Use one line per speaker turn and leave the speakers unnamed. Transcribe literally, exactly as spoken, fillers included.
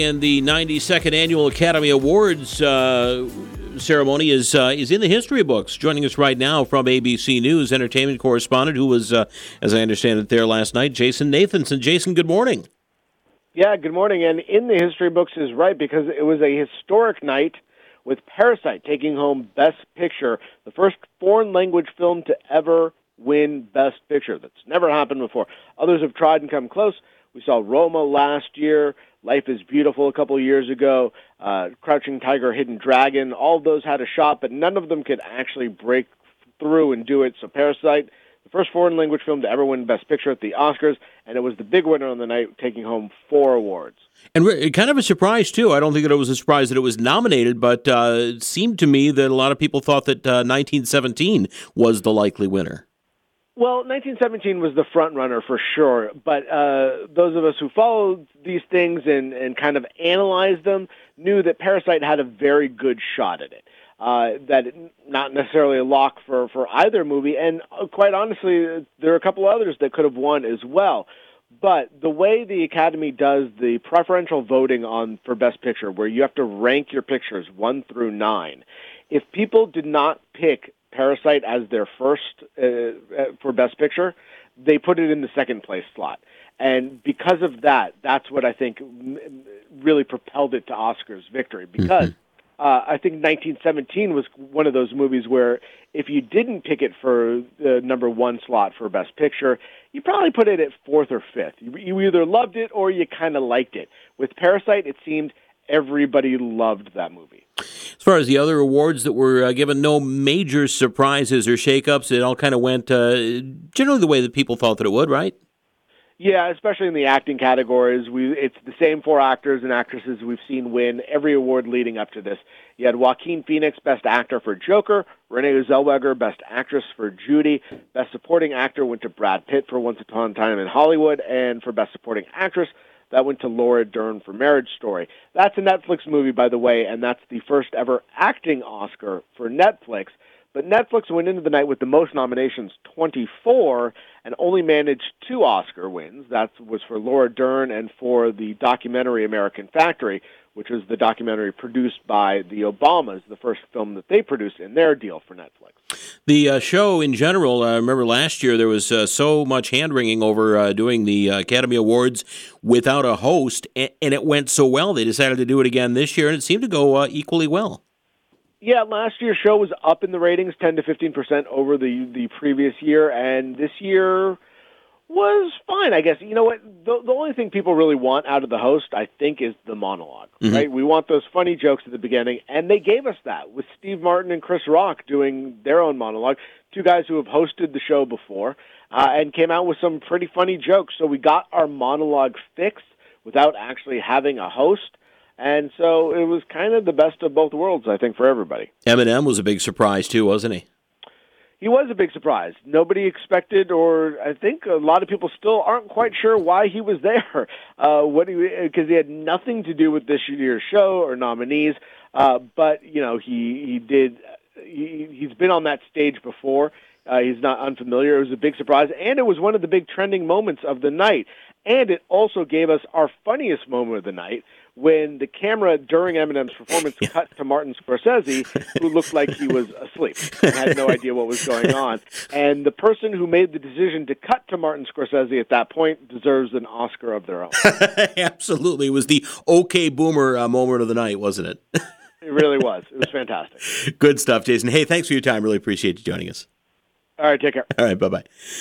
And the ninety-second Annual Academy Awards uh, ceremony is uh, is in the history books. Joining us right now from A B C News, entertainment correspondent who was, uh, as I understand it, there last night, Jason Nathanson. Jason, good morning.
Yeah, good morning. And in the history books is right because it was a historic night with Parasite taking home Best Picture, the first foreign language film to ever win Best Picture. That's never happened before. Others have tried and come close. We saw Roma last year, Life is Beautiful a couple of years ago, uh, Crouching Tiger, Hidden Dragon. All of those had a shot, but none of them could actually break through and do it. So Parasite, the first foreign language film to ever win Best Picture at the Oscars, and it was the big winner on the night, taking home four awards.
And re- kind of a surprise, too. I don't think that it was a surprise that it was nominated, but uh, it seemed to me that a lot of people thought that uh, nineteen seventeen was the likely winner.
Well, nineteen seventeen was the front runner for sure, but uh, those of us who followed these things and, and kind of analyzed them knew that Parasite had a very good shot at it. Uh, that not necessarily a lock for, for either movie, and uh, quite honestly, there are a couple others that could have won as well. But the way the Academy does the preferential voting on for Best Picture, where you have to rank your pictures one through nine, if people did not pick Parasite as their first uh, for Best Picture, they put it in the second place slot. And because of that, that's what I think really propelled it to Oscar's victory. Because mm-hmm. uh, I think nineteen seventeen was one of those movies where if you didn't pick it for the number one slot for Best Picture, you probably put it at fourth or fifth. You, you either loved it or you kind of liked it. With Parasite, it seemed everybody loved that movie.
As far as the other awards that were uh, given, no major surprises or shakeups. It all kind of went uh, generally the way that people thought that it would, right?
Yeah, especially in the acting categories. We It's the same four actors and actresses we've seen win every award leading up to this. You had Joaquin Phoenix, Best Actor for Joker, Renee Zellweger, Best Actress for Judy, Best Supporting Actor went to Brad Pitt for Once Upon a Time in Hollywood, and for Best Supporting Actress, that went to Laura Dern for Marriage Story. That's a Netflix movie, by the way, and that's the first ever acting Oscar for Netflix. But Netflix went into the night with the most nominations, twenty-four, and only managed two Oscar wins. That was for Laura Dern and for the documentary American Factory, which was the documentary produced by the Obamas, the first film that they produced in their deal for Netflix.
The uh, show in general, I uh, remember last year there was uh, so much hand-wringing over uh, doing the uh, Academy Awards without a host, and, and it went so well they decided to do it again this year, and it seemed to go uh, equally well.
Yeah, last year's show was up in the ratings ten to fifteen percent over the, the previous year, and this year was fine, I guess. You know what? The, the only thing people really want out of the host, I think, is the monologue, mm-hmm. right? We want those funny jokes at the beginning, and they gave us that with Steve Martin and Chris Rock doing their own monologue, two guys who have hosted the show before, uh, and came out with some pretty funny jokes. So we got our monologue fixed without actually having a host. And so it was kind of the best of both worlds, I think, for everybody.
Eminem was a big surprise, too, wasn't he?
He was a big surprise. Nobody expected, or I think a lot of people still aren't quite sure why he was there. Uh, what because he, he had nothing to do with this year's show or nominees. Uh, but you know, he he did. He, he's been on that stage before. Uh, he's not unfamiliar. It was a big surprise, and it was one of the big trending moments of the night. And it also gave us our funniest moment of the night when the camera during Eminem's performance yeah. cut to Martin Scorsese, who looked like he was asleep and had no idea what was going on. And the person who made the decision to cut to Martin Scorsese at that point deserves an Oscar of their own.
Absolutely. It was the OK Boomer uh, moment of the night, wasn't it?
It really was. It was fantastic.
Good stuff, Jason. Hey, thanks for your time. Really appreciate you joining us.
All right, take care.
All right, bye-bye.